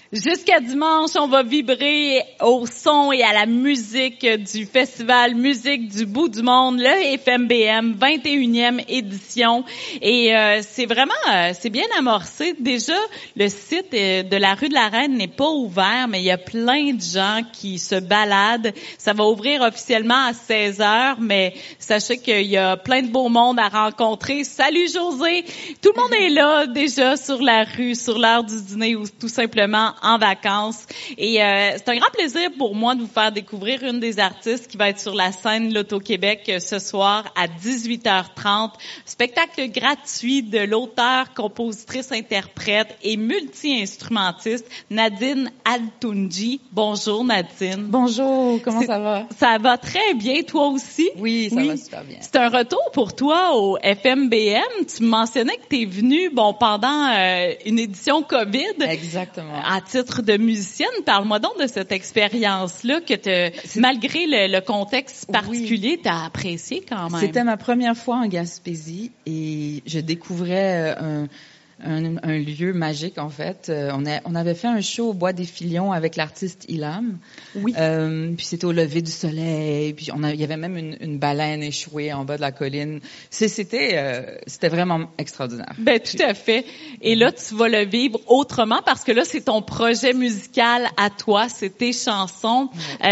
Jusqu'à dimanche, on va vibrer au son et à la musique du festival Musique du bout du monde, le FMBM, 21e édition. Et c'est vraiment, c'est bien amorcé. Déjà, le site de la rue de la Reine n'est pas ouvert, mais il y a plein de gens qui se baladent. Ça va ouvrir officiellement à 16h, mais sachez qu'il y a plein de beau monde à rencontrer. Salut José! Tout le monde est là déjà sur la rue, sur l'heure du dîner ou tout simplement en vacances. Et c'est un grand plaisir pour moi de vous faire découvrir une des artistes qui va être sur la scène Loto-Québec ce soir à 18h30. Spectacle gratuit de l'auteur, compositrice, interprète et multi-instrumentiste Nadine Al-Tounji. Bonjour Nadine. Bonjour, comment ça va? Ça va très bien, toi aussi? Oui, ça va super bien. C'est un retour pour toi au FMBM. Tu me mentionnais que tu es venue pendant une édition COVID. Exactement. À titre de musicienne, parle-moi donc de cette expérience-là que malgré le contexte particulier, tu as apprécié quand même. C'était ma première fois en Gaspésie et je découvrais un lieu magique en fait. On avait fait un show au Bois des Filions avec l'artiste Ilham. Oui. Puis c'était au lever du soleil. Puis il y avait même une baleine échouée en bas de la colline. C'était vraiment extraordinaire. Ben tout à fait. Et là, tu vas le vivre autrement parce que là, c'est ton projet musical à toi, c'est tes chansons.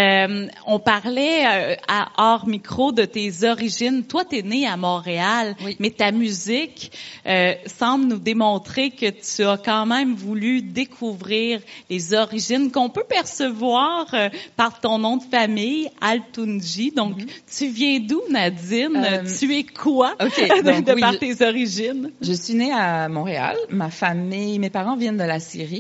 On parlait à hors micro de tes origines. Toi, t'es né à Montréal, mais ta musique semble nous démontrer que tu as quand même voulu découvrir les origines qu'on peut percevoir par ton nom de famille, Al-Tounji. Donc, tu viens d'où, Nadine? Tu es quoi par tes origines? Je suis née à Montréal. Mes parents viennent de la Syrie,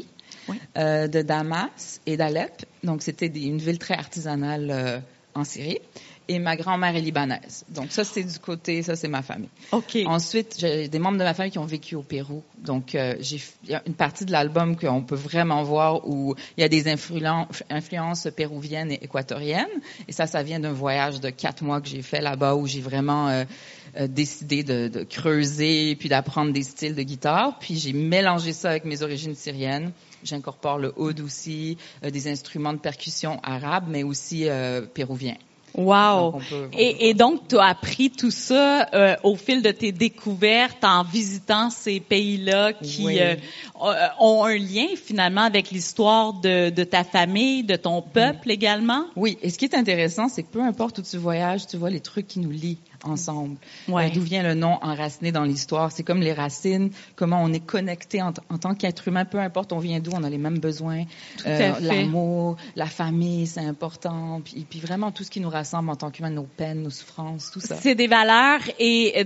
de Damas et d'Alep. Donc, c'était une ville très artisanale en Syrie. Et ma grand-mère est libanaise. Donc ça, c'est ma famille. OK. Ensuite, j'ai des membres de ma famille qui ont vécu au Pérou. Donc, il y a une partie de l'album qu'on peut vraiment voir où il y a des influences péruviennes et équatoriennes. Et ça vient d'un voyage de 4 mois que j'ai fait là-bas où j'ai vraiment décidé de creuser puis d'apprendre des styles de guitare. Puis j'ai mélangé ça avec mes origines syriennes. J'incorpore le oud aussi, des instruments de percussion arabes, mais aussi péruviens. Wow! Et donc, tu as appris tout ça au fil de tes découvertes en visitant ces pays-là qui ont un lien finalement avec l'histoire de ta famille, de ton peuple également? Oui, et ce qui est intéressant, c'est que peu importe où tu voyages, tu vois les trucs qui nous lient ensemble. D'où vient le nom enraciné dans l'histoire? C'est comme les racines, comment on est connecté en tant qu'être humain, peu importe on vient d'où, on a les mêmes besoins. Tout à fait. L'amour, la famille, c'est important. Puis vraiment tout ce qui nous rassemble en tant qu'humain, nos peines, nos souffrances, tout ça. C'est des valeurs et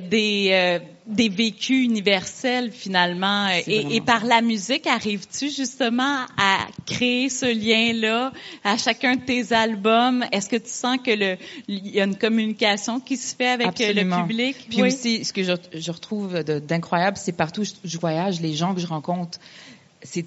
des vécus universels finalement. Et par la musique, arrives-tu justement à créer ce lien-là à chacun de tes albums? Est-ce que tu sens que il y a une communication qui se fait avec Absolument. le public? Puis aussi, ce que je retrouve d'incroyable, c'est partout où je voyage, les gens que je rencontre, c'est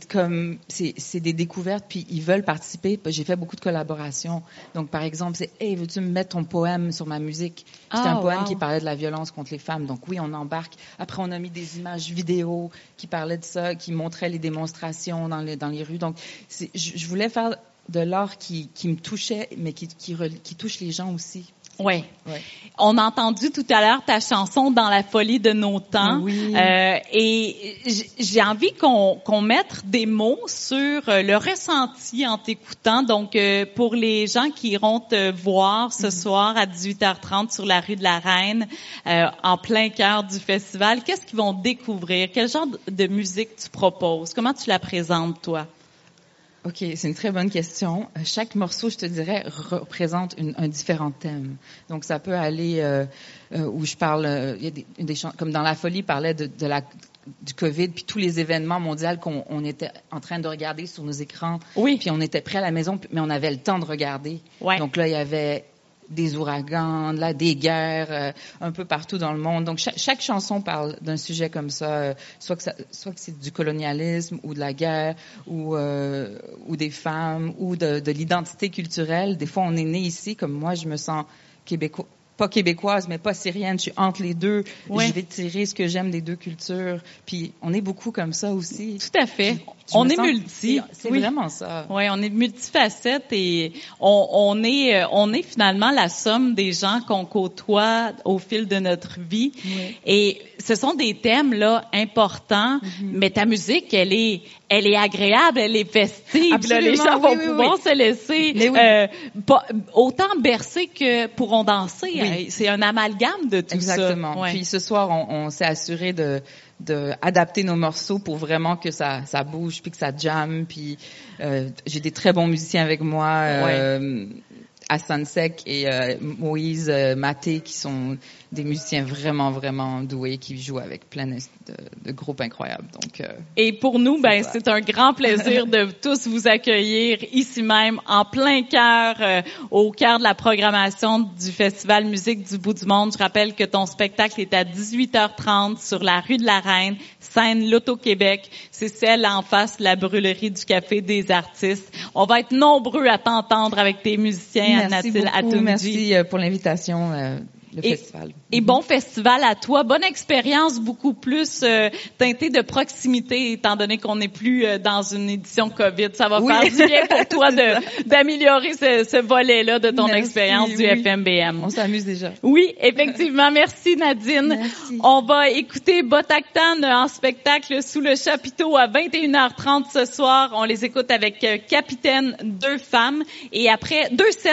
des découvertes, puis ils veulent participer. J'ai fait beaucoup de collaborations. Donc, par exemple, c'est « Hey, veux-tu me mettre ton poème sur ma musique? » C'était un poème qui parlait de la violence contre les femmes. Donc oui, on embarque. Après, on a mis des images vidéo qui parlaient de ça, qui montraient les démonstrations dans les rues. Donc, je voulais faire de l'art qui me touchait, mais qui touche les gens aussi. Oui. On a entendu tout à l'heure ta chanson « Dans la folie de nos temps ». Oui. Et j'ai envie qu'on mette des mots sur le ressenti en t'écoutant. Donc, pour les gens qui iront te voir ce soir à 18h30 sur la rue de la Reine, en plein cœur du festival, qu'est-ce qu'ils vont découvrir? Quel genre de musique tu proposes? Comment tu la présentes, toi? OK, c'est une très bonne question. Chaque morceau, je te dirais, représente un différent thème. Donc, ça peut aller où je parle, il y a des comme dans La Folie, parlait du COVID, puis tous les événements mondiaux qu'on était en train de regarder sur nos écrans. Oui. Puis on était prêts à la maison, mais on avait le temps de regarder. Ouais. Donc là, il y avait des ouragans, là, des guerres un peu partout dans le monde. Donc, chaque chanson parle d'un sujet comme ça, soit que c'est du colonialisme ou de la guerre ou des femmes ou de l'identité culturelle. Des fois, on est né ici, comme moi, je me sens pas québécoise, mais pas syrienne. Je suis entre les deux. Ouais. Je vais tirer ce que j'aime des deux cultures. Puis on est beaucoup comme ça aussi. Tout à fait. Puis, On est multi. C'est vraiment ça. Oui, on est multifacette et on est finalement la somme des gens qu'on côtoie au fil de notre vie. Oui. Et ce sont des thèmes là importants, mais ta musique, elle est agréable, elle est festive. Là, les gens vont pouvoir se laisser autant bercer que pourront danser. Oui. C'est un amalgame de tout ça. Exactement. Ouais. Puis ce soir, on s'est assuré de adapter nos morceaux pour vraiment que ça bouge puis que ça jamme. Puis j'ai des très bons musiciens avec moi. Hassan Sek et Moïse Maté, qui sont des musiciens vraiment, vraiment doués, qui jouent avec plein de groupes incroyables. Donc, et pour nous, c'est un grand plaisir de tous vous accueillir ici même, en plein cœur, au cœur de la programmation du Festival Musique du Bout du Monde. Je rappelle que ton spectacle est à 18h30 sur la rue de la Reine, scène L'Auto-Québec. C'est celle en face de la brûlerie du Café des Artistes. On va être nombreux à t'entendre avec tes musiciens. Merci beaucoup. Merci pour l'invitation. Le festival. Et bon festival à toi. Bonne expérience, beaucoup plus teintée de proximité, étant donné qu'on n'est plus dans une édition COVID. Ça va faire du bien pour toi d'améliorer ce volet-là de ton expérience du FMBM. On s'amuse déjà. Oui, effectivement. Merci, Nadine. Merci. On va écouter Botaktan en spectacle sous le chapiteau à 21h30 ce soir. On les écoute avec Capitaine, deux scènes, et après,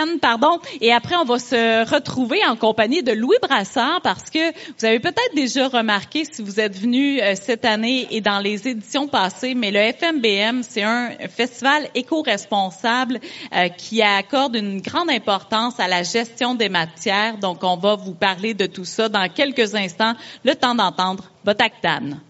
on va se retrouver en compagnie de Louis Brassard, parce que vous avez peut-être déjà remarqué si vous êtes venu cette année et dans les éditions passées, mais le FMBM, c'est un festival éco-responsable qui accorde une grande importance à la gestion des matières. Donc, on va vous parler de tout ça dans quelques instants. Le temps d'entendre Botaktan.